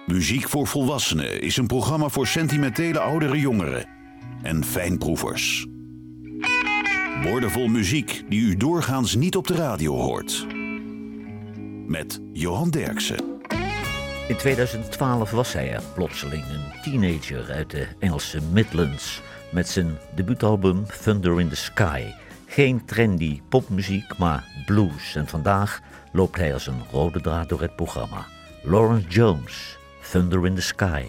Muziek voor Volwassenen is een programma voor sentimentele oudere jongeren en fijnproevers. Woordenvol muziek die u doorgaans niet op de radio hoort. Met Johan Derksen. In 2012 was hij er plotseling, een teenager uit de Engelse Midlands, met zijn debuutalbum Thunder in the Sky. Geen trendy popmuziek, maar blues. En vandaag loopt hij als een rode draad door het programma. Lawrence Jones, Thunder in the Sky.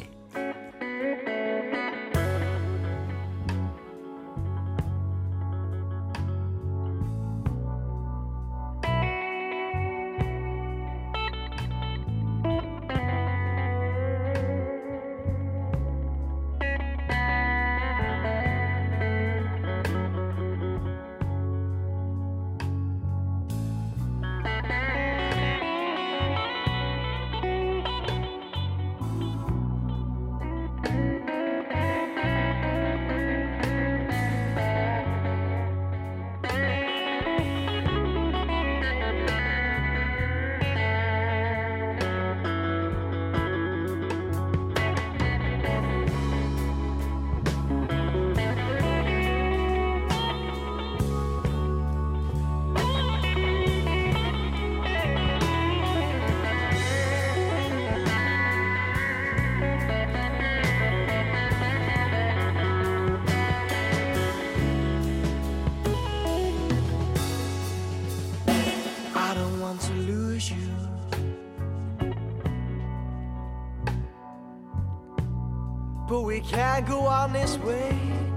But we can't go on this way.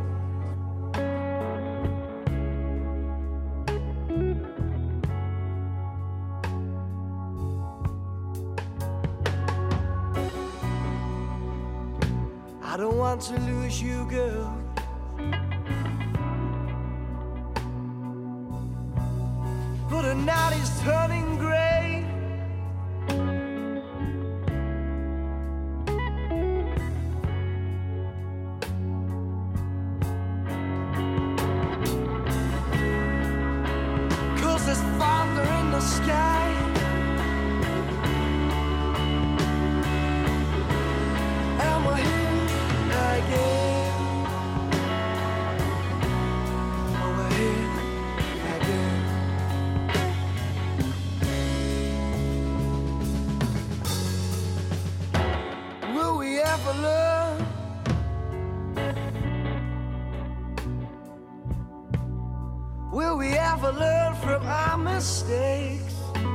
I don't want to lose you, girl. But the night is turning grey. There's thunder in the sky. And we're here again. Oh, we're here again. Will we ever learn? Will we ever learn from our mistakes?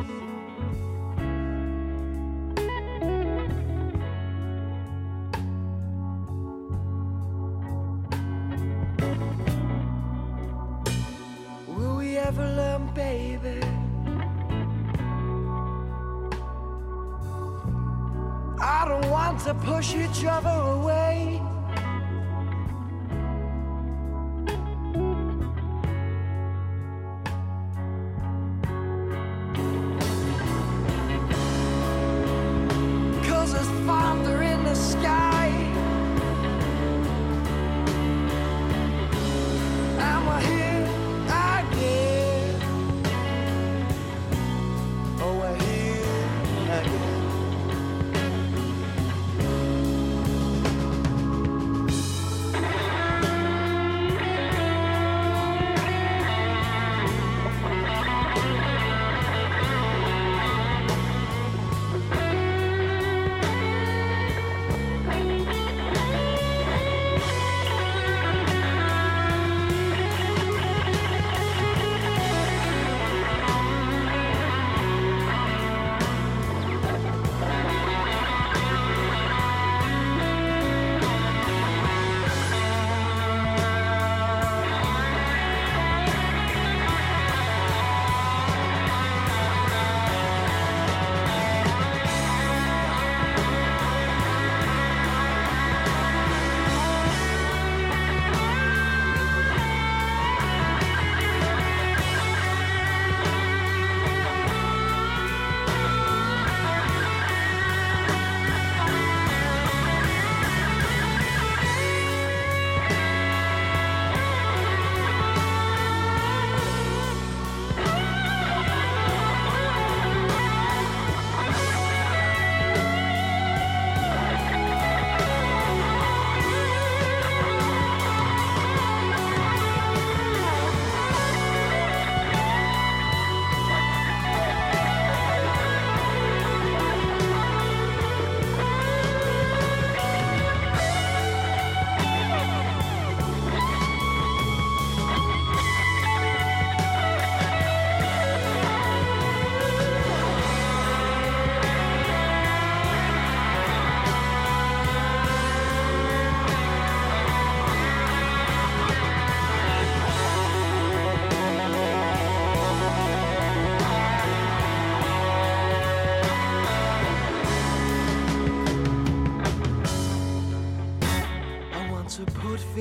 Will we ever learn, baby? I don't want to push each other away. Thunder in the sky, and we're here again. Oh, we're here again.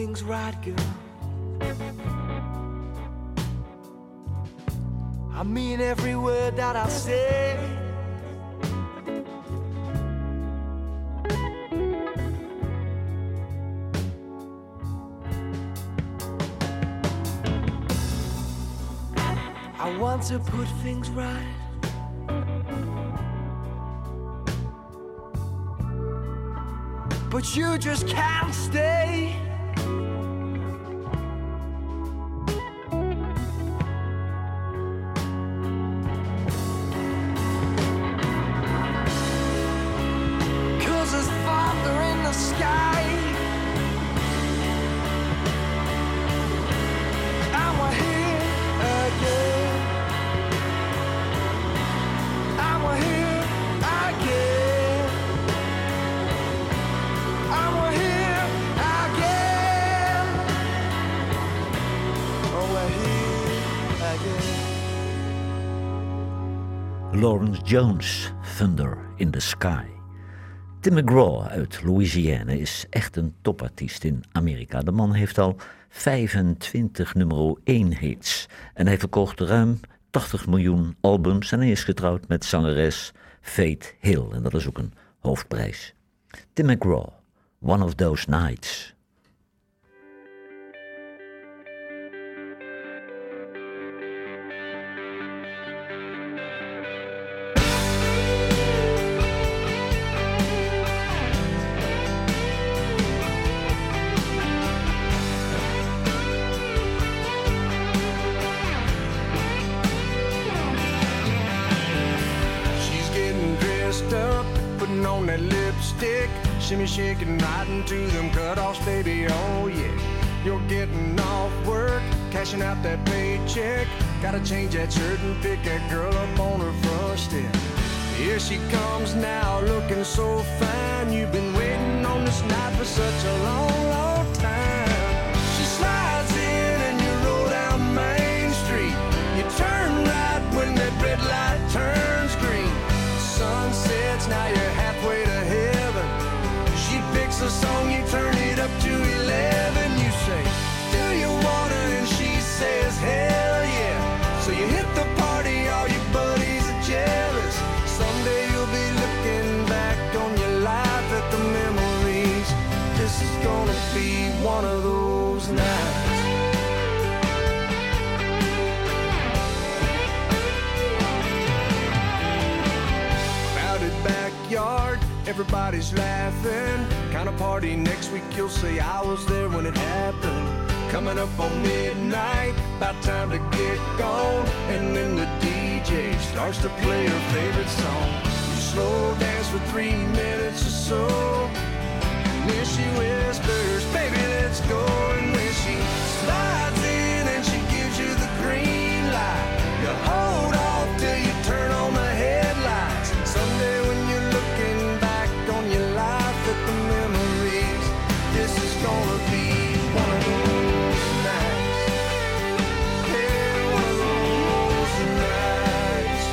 things right, girl. I mean every word that I say. I want to put things right. But you just can't stay. Lawrence Jones, Thunder in the Sky. Tim McGraw uit Louisiana is echt een topartiest in Amerika. De man heeft al 25 nummer 1 hits. En hij verkocht ruim 80 miljoen albums. En hij is getrouwd met zangeres Faith Hill. En dat is ook een hoofdprijs. Tim McGraw, One of Those Nights. On that lipstick, shimmy shaking right into them cutoffs, baby, oh yeah. You're getting off work, cashing out that paycheck. Gotta change that shirt and pick that girl up on her front step. Here she comes now, looking so fine. You've been waiting on this night for such a long, long time. She slides in and you roll down Main Street. You turn right when that red light turns green. Sun sets, now you're halfway to heaven. She picks a song, you turn it up to 11. You say, do you wanna? And she says, hell yeah. So you hit the party, all your buddies are jealous. Someday you'll be looking back on your life at the memories. This is gonna be one of those nights. Backyard, everybody's laughing. Kind of party next week, you'll say I was there when it happened. Coming up on midnight, about time to get gone. And then the DJ starts to play her favorite song. You slow dance for 3 minutes or so, and then she whispers, baby, let's go. And when she slides in and she gives you the green light, you hold off till you turn on the headlights. Someday when you're looking back on your life at the memories, this is gonna be one of those nights. Yeah, one of those nights.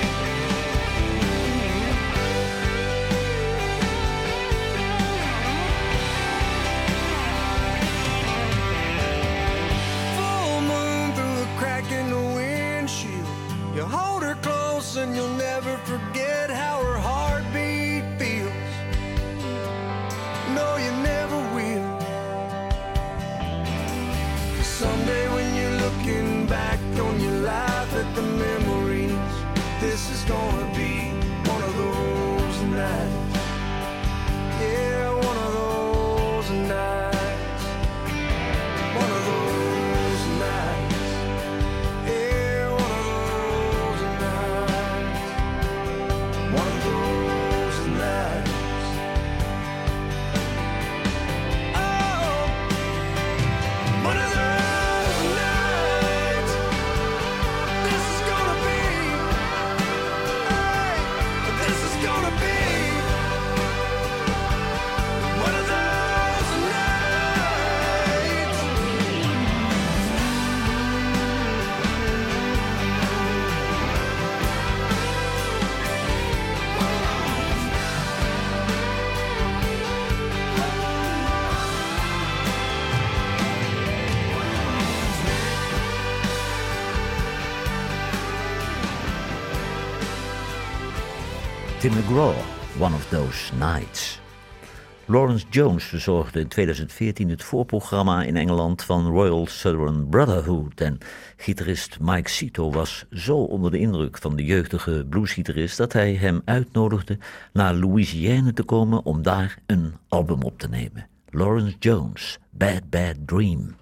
Tim McGraw, One of Those Nights. Lawrence Jones verzorgde in 2014 het voorprogramma in Engeland van Royal Southern Brotherhood. En gitarist Mike Sito was zo onder de indruk van de jeugdige bluesgitarist dat hij hem uitnodigde naar Louisiana te komen om daar een album op te nemen. Lawrence Jones, Bad Bad Dream.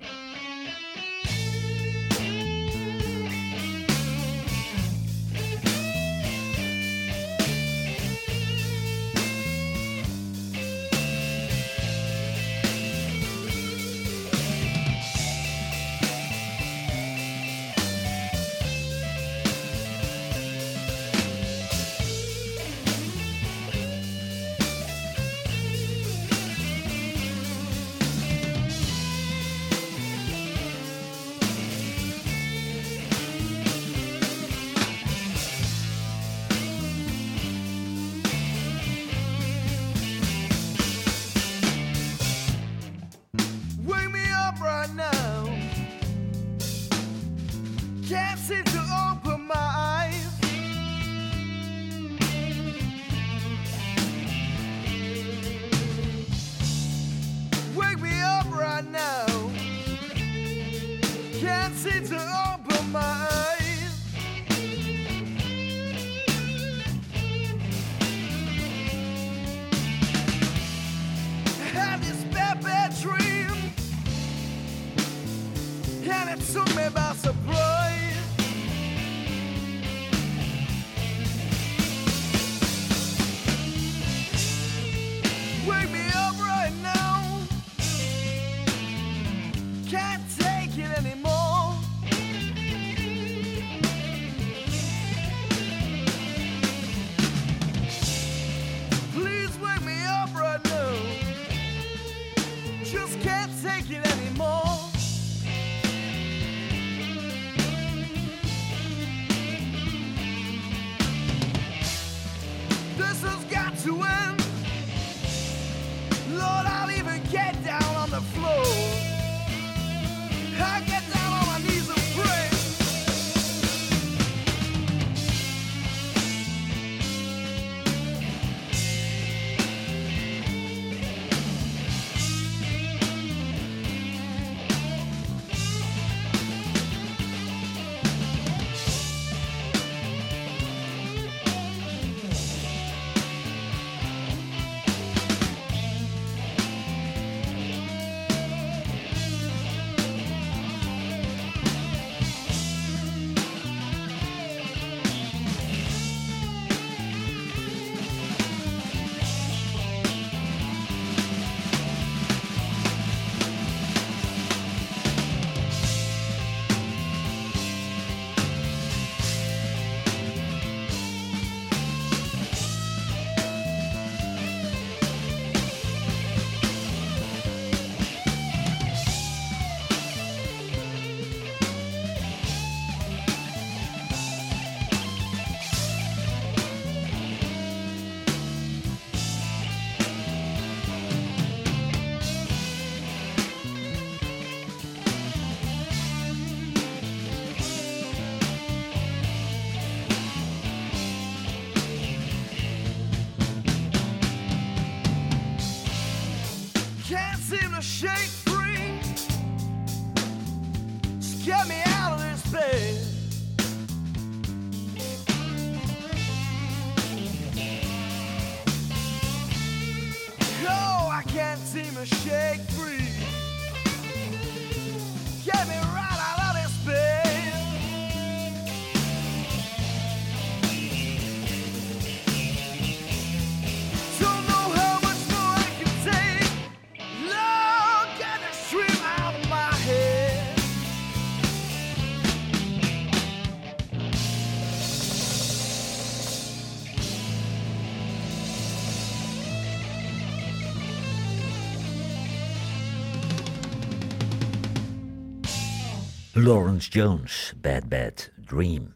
Lawrence Jones, Bad Bad Dream.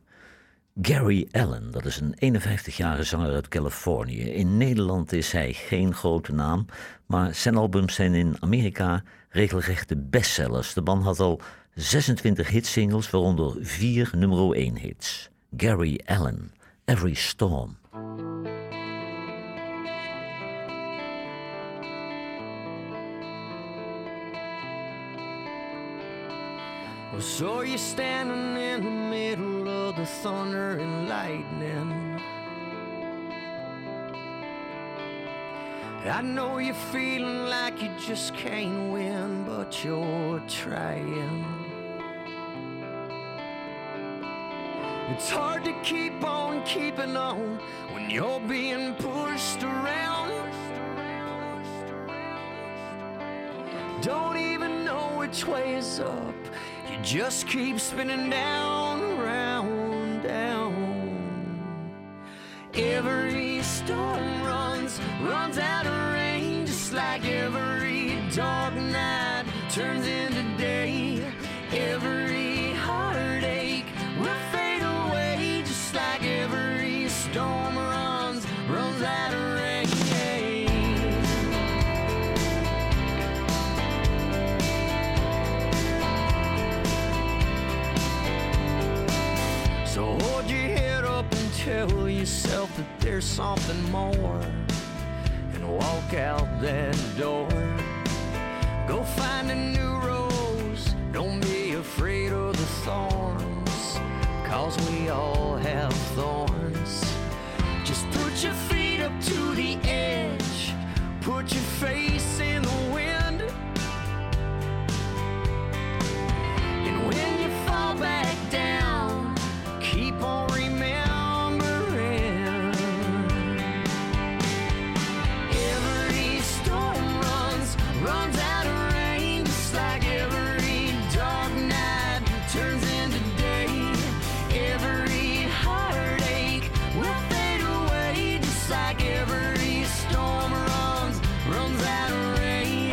Gary Allan, dat is een 51-jarige zanger uit Californië. In Nederland is hij geen grote naam, maar zijn albums zijn in Amerika regelrechte bestsellers. De man had al 26 hitsingles, waaronder 4 nummer 1 hits. Gary Allan, Every Storm. So you're standing in the middle of the thunder and lightning. I know you're feeling like you just can't win, but you're trying. It's hard to keep on keeping on when you're being pushed around. Don't even know which way is up. You just keep spinning down, round, down. Every storm runs out of rain, just like every dark night turns into day. Every heartache will fade away, just like every storm runs out of rain. So hold your head up and tell yourself that there's something more, and walk out that door. Go find a new rose, don't be afraid of the thorns, 'cause we all have thorns. Just put your feet up to the edge, put your face in the wind, and when you fall back down, keep on remembering. Every storm runs out of rain, just like every dark night turns into day. Every heartache will fade away, just like every storm runs out of rain.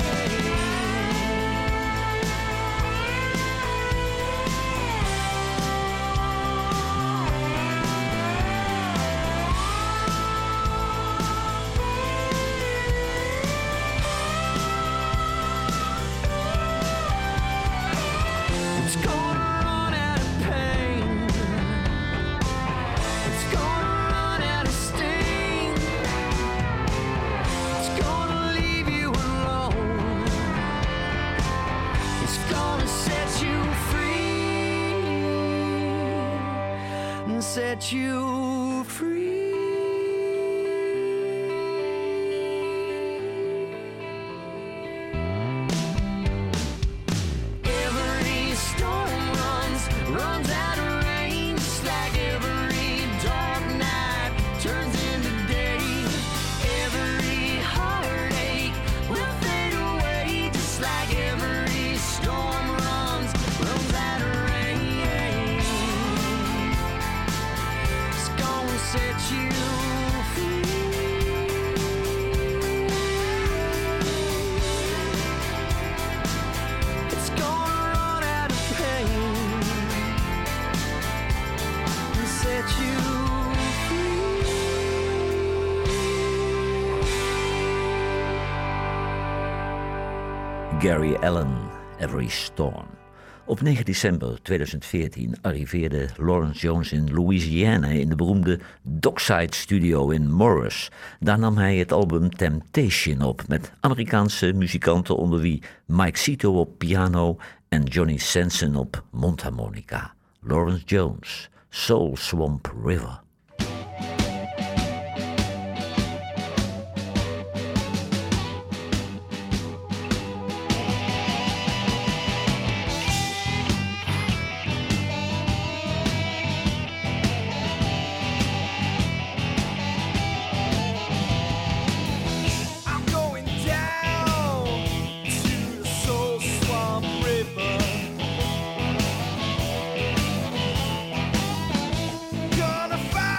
It's gonna run out of pain. It's gonna run out of sting. It's gonna leave you alone. It's gonna set you free and set you free. Every storm runs out of rain, just like every dark night turns into day. Every heartache will fade away, just like every storm runs out of rain. It's gonna set you free. It's gonna run out of pain and set you free. Gary Allan, Every Storm. Op 9 december 2014 arriveerde Lawrence Jones in Louisiana in de beroemde Dockside Studio in Morris. Daar nam hij het album Temptation op met Amerikaanse muzikanten onder wie Mike Cito op piano en Johnny Sanson op mondharmonica. Lawrence Jones, Soul Swamp River. I'm going down to the Soul Swamp River. Gonna find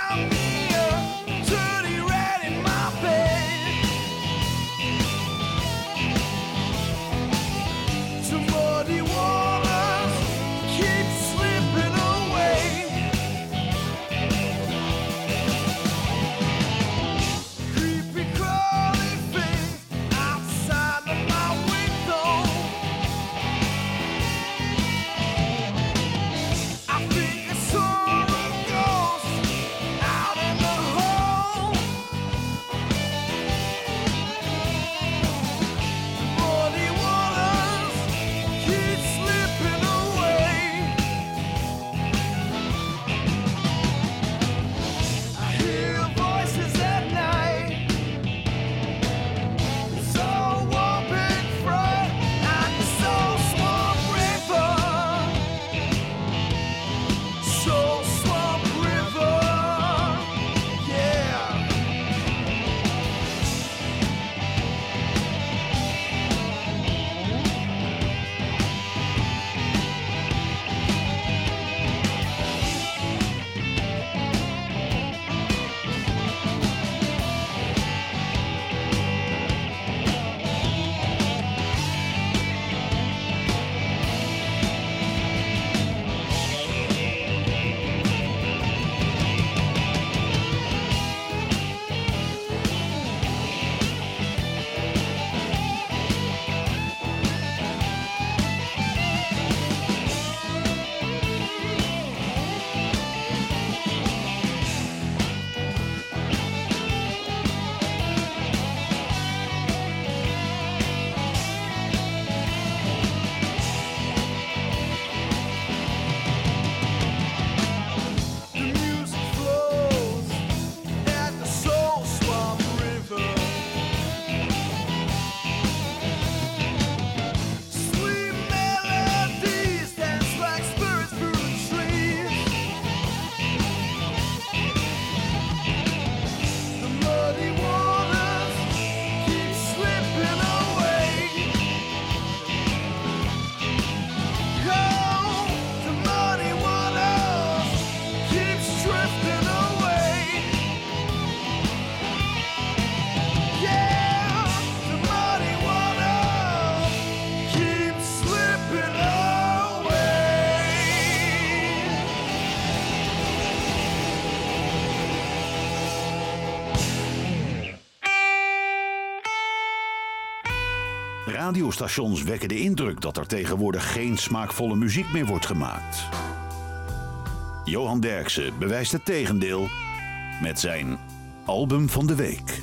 Radiostations wekken de indruk dat er tegenwoordig geen smaakvolle muziek meer wordt gemaakt. Johan Derksen bewijst het tegendeel met zijn album van de week.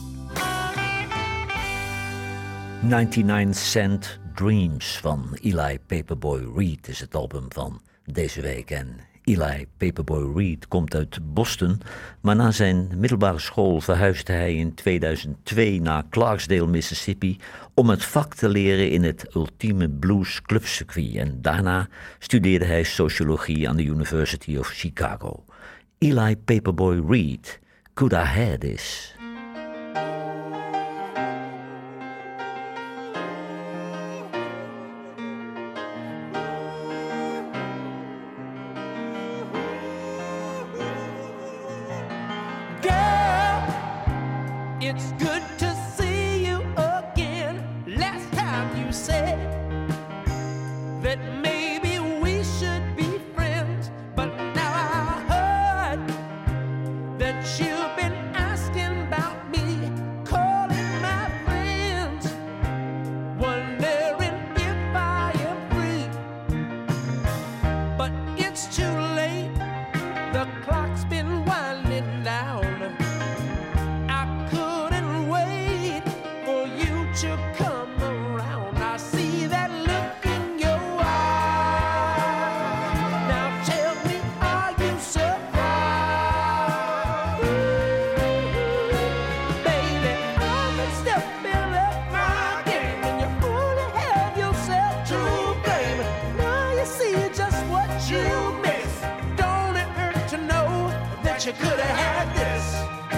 99 Cent Dreams van Eli Paperboy Reed is het album van deze week. En Eli Paperboy Reed komt uit Boston, maar na zijn middelbare school verhuisde hij in 2002 naar Clarksdale, Mississippi, om het vak te leren in het ultieme blues clubcircuit. En daarna studeerde hij sociologie aan de University of Chicago. Eli Paperboy Reed, Could I Have This? It's good to see you again. Last time you said that maybe we should be friends, but now I heard that you've been asking about me, calling my friends, wondering if I am free. But it's too late, the clock's been winding down. To come around, I see that look in your eye. Now tell me, are you surprised? Baby, I've been stepping up my game, and you only have yourself to blame. Now you see just what you missed. Don't it hurt to know that you could have had this?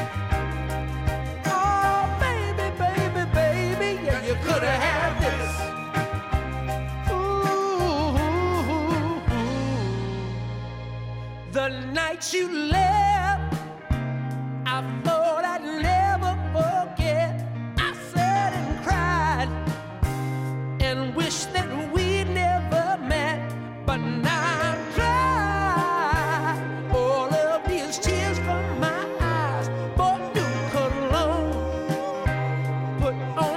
You could have had this. Ooh, the night you left, I thought I'd never forget. I sat and cried and wished that we'd never met. But now I'm dry. All of these tears from my eyes. Bought new cologne, put on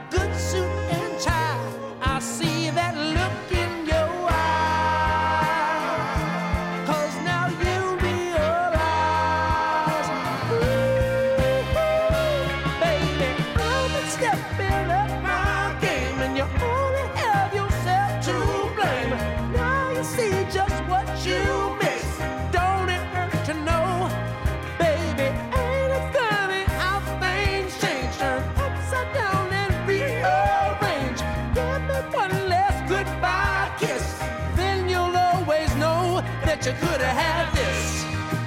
see that look in your eyes, 'cause now you realize, baby, I've been stepping up my game, and you only have yourself to blame. Now you see just what you miss. Don't it hurt to know, baby, ain't it funny how things change, turn upside down and rearrange. Give me one last goodbye kiss, then you'll always know that you could have had this.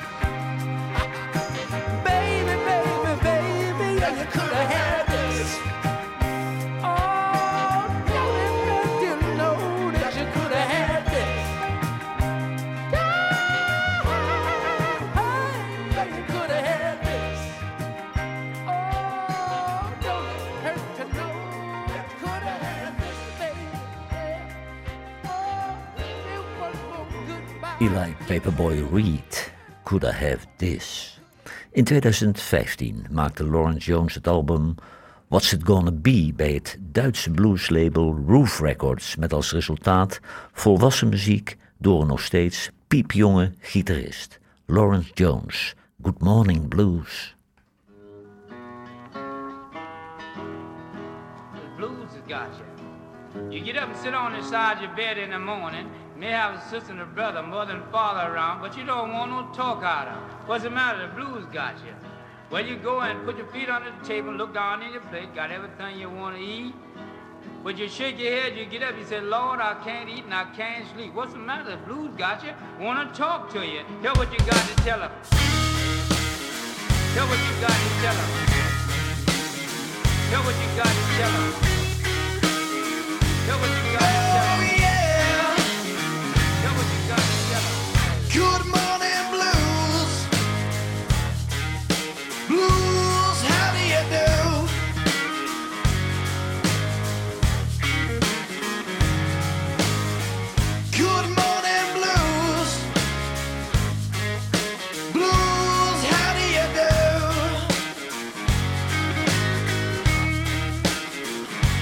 Baby, baby, baby, yeah, you could have had this. Oh, don't it hurt to know that you could have had this? Yeah, you could have had this. Oh, don't it hurt to know that you could have had this, baby. Eli Paperboy Reed, Could I Have This? In 2015 maakte Lawrence Jones het album What's It Gonna Be bij het Duitse blueslabel Roof Records, met als resultaat volwassen muziek door een nog steeds piepjonge gitarist. Lawrence Jones, Good Morning Blues. The blues has got you. You get up and sit on the side of your bed in the morning. You may have a sister and a brother, mother and father around, but you don't want no talk out of them. What's the matter? The blues got you. Well, you go and put your feet under the table, look down in your plate, got everything you want to eat. But you shake your head, you get up, you say, Lord, I can't eat and I can't sleep. What's the matter? The blues got you. Want to talk to you. Hear what you got to tell them. Hear what you got to tell them. Hear what you got to tell them. Hear what you got to tell them. Good morning, blues. Blues, how do you do? Good morning, blues. Blues, how do you do?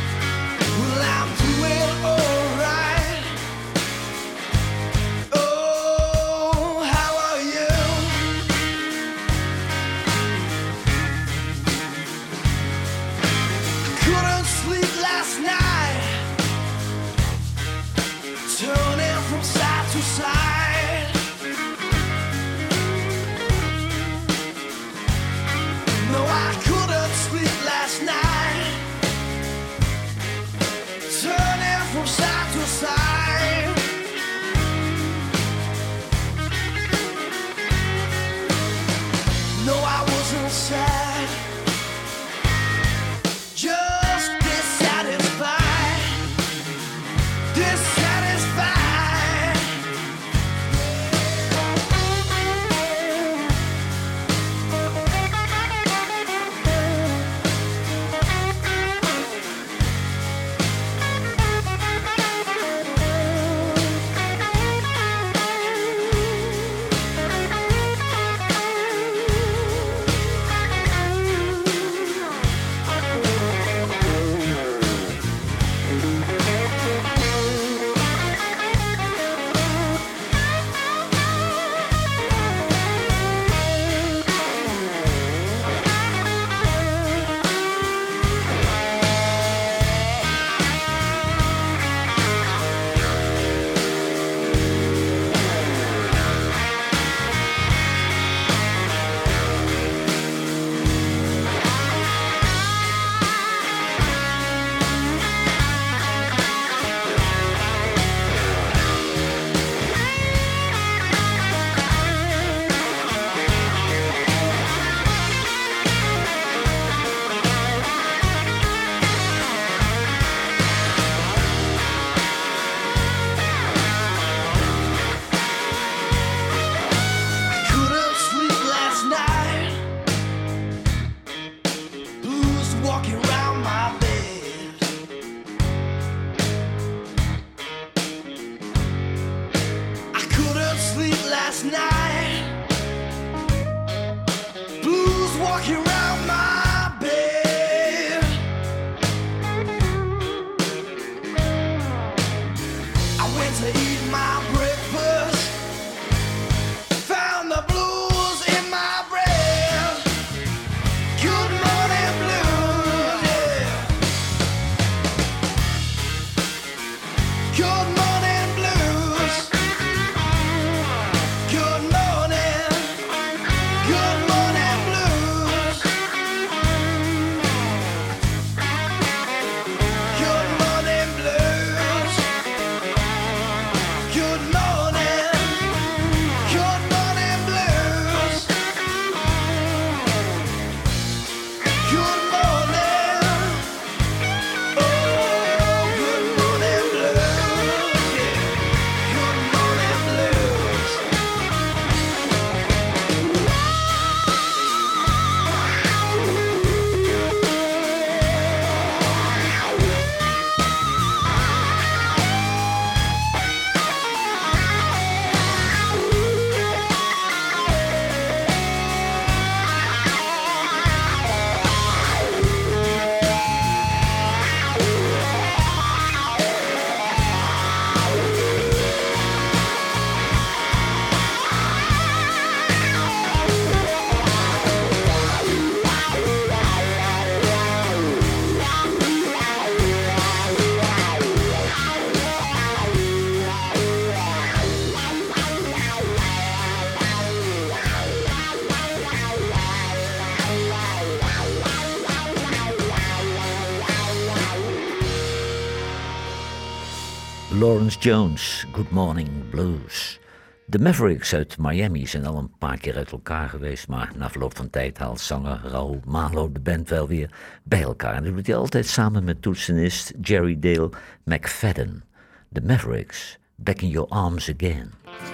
Lawrence Jones, Good Morning Blues. De Mavericks uit Miami zijn al een paar keer uit elkaar geweest, maar na verloop van tijd haalt zanger Raoul Malo de band wel weer bij elkaar. En dat doet hij altijd samen met toetsenist Jerry Dale McFadden. De Mavericks, Back in Your Arms Again.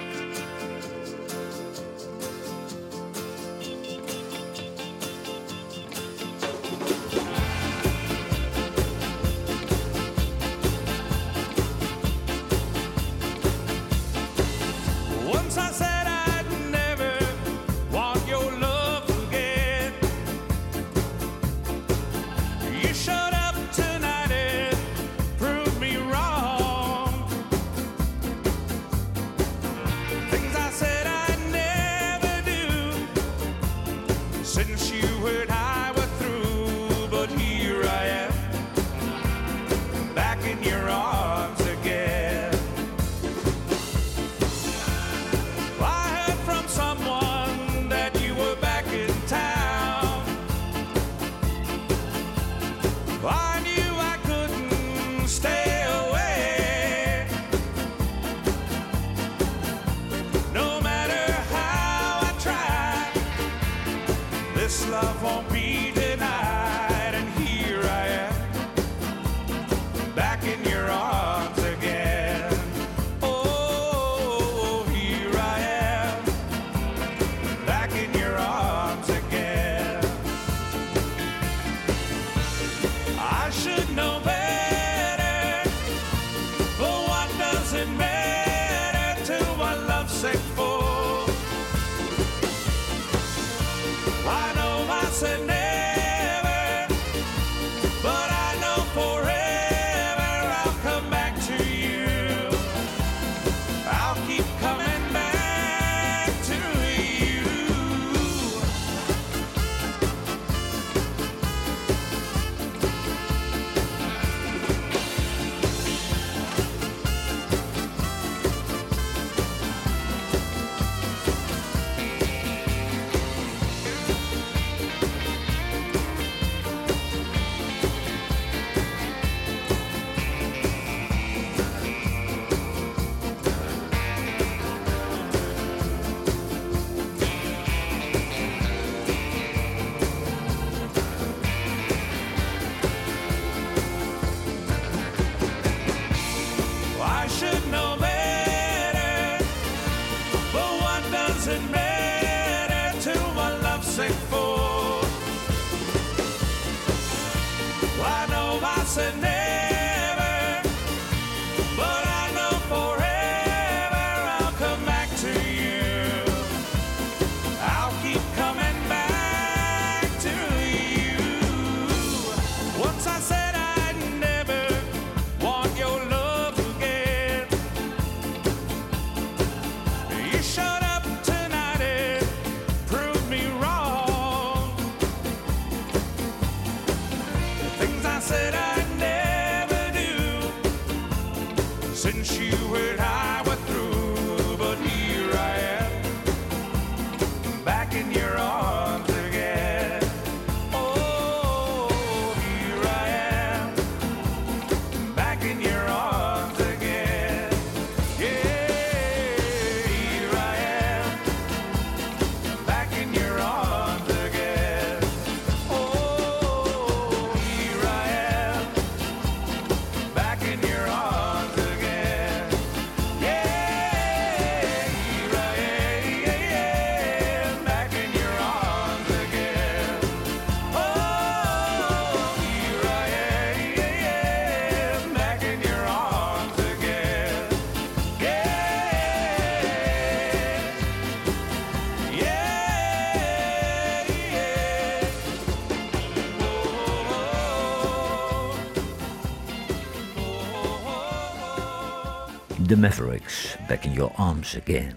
The Mavericks, Back in Your Arms Again.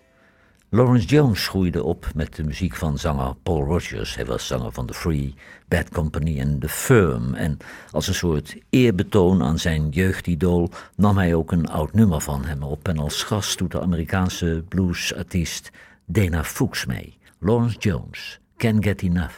Lawrence Jones groeide op met de muziek van zanger Paul Rodgers. Hij was zanger van The Free, Bad Company en The Firm. En als een soort eerbetoon aan zijn jeugdidool nam hij ook een oud nummer van hem op. En als gast doet de Amerikaanse bluesartiest Dana Fuchs mee. Lawrence Jones, Can't Get Enough.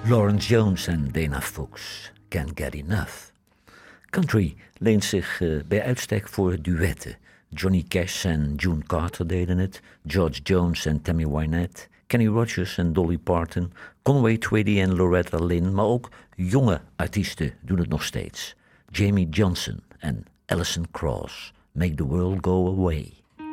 Lawrence Jones en Dana Fuchs, Can't Get Enough. Country leent zich bij uitstek voor duetten. Johnny Cash en June Carter deden het, George Jones en Tammy Wynette, Kenny Rogers en Dolly Parton, Conway Twitty en Loretta Lynn, maar ook jonge artiesten doen het nog steeds. Jamie Johnson en Alison Krauss, Make the World Go Away.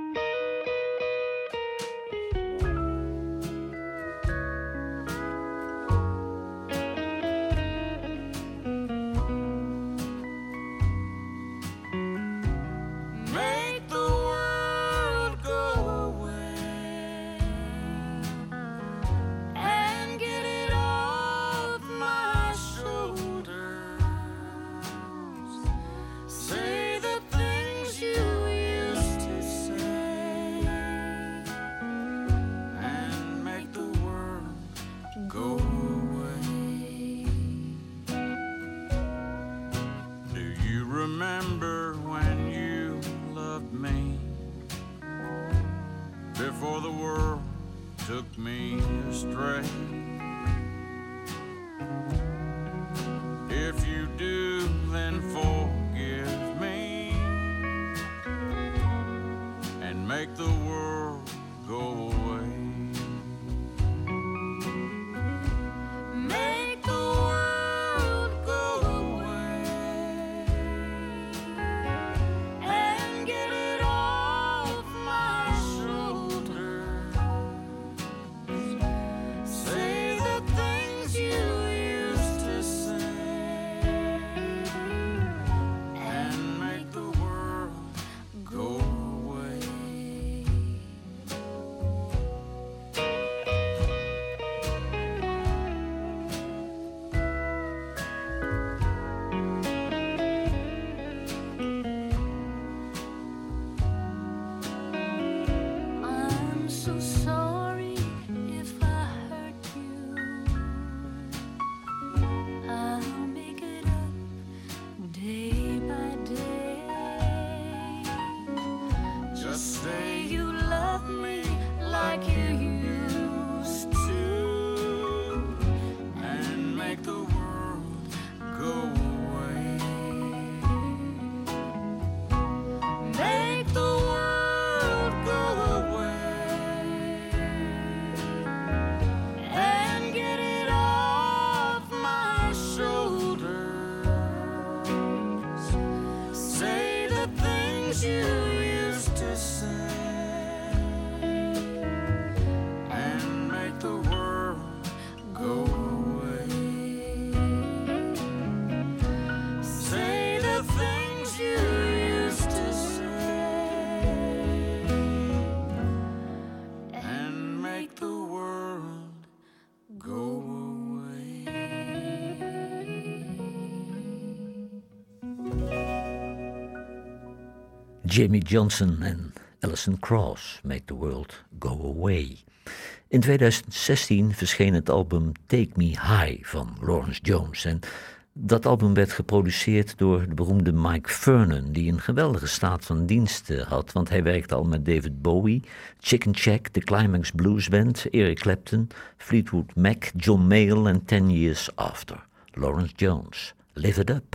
Remember when you loved me before the world took me astray? If you do, then forgive me and make the world go away. Jamie Johnson en Alison Krauss, Make the World Go Away. In 2016 verscheen het album Take Me High van Lawrence Jones. En dat album werd geproduceerd door de beroemde Mike Vernon, die een geweldige staat van dienst had, want hij werkte al met David Bowie, Chicken Shack, The Climax Blues Band, Eric Clapton, Fleetwood Mac, John Mayall en 10 Years After. Lawrence Jones, Live It Up.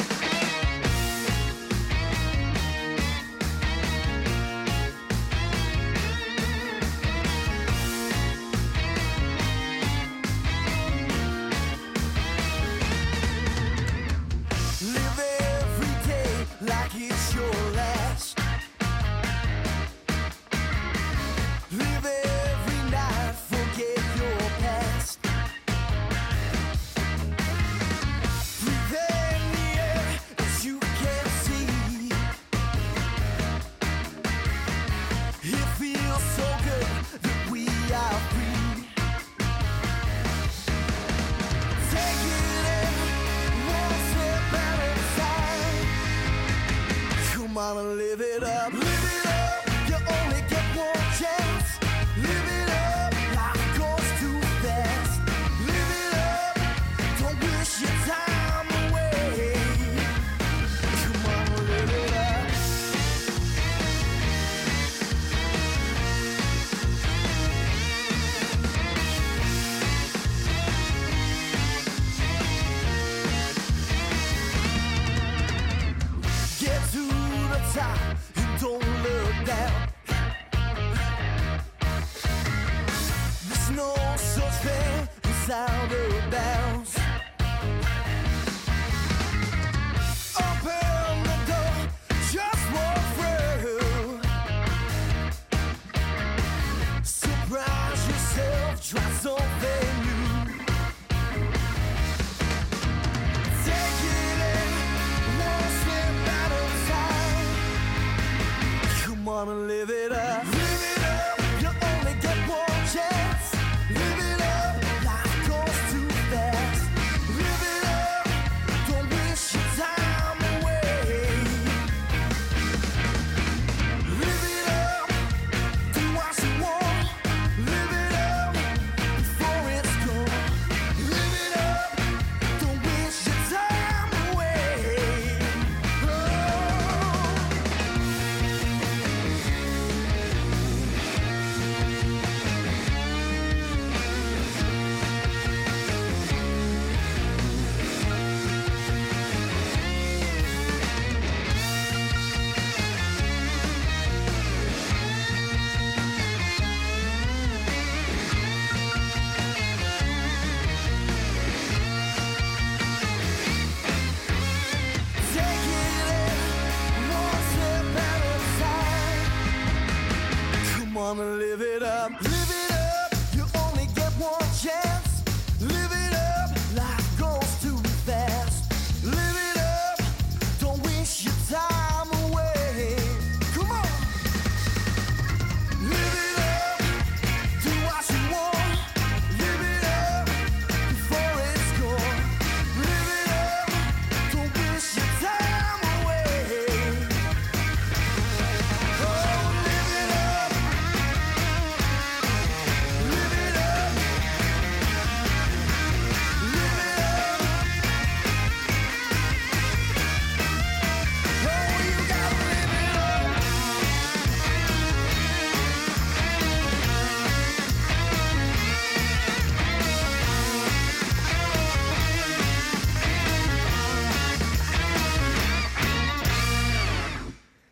Live it up, you only get one chance. Live it up, life goes too fast. Live it up, don't wish your time away. Come on, live it up. top and don't look down. There's no such thing as out of bounds. Open the door, just walk through. Surprise yourself, try something new. Take it in, one step at a time. Come on and live it up. Live it up, you only get one chance. Live it up, life goes too fast. Live it up, don't waste your time away. Live it up, do what you want. Live it up before it's gone. Live it up, don't waste your time away. Take it in, one step at a time. Come on and live it up.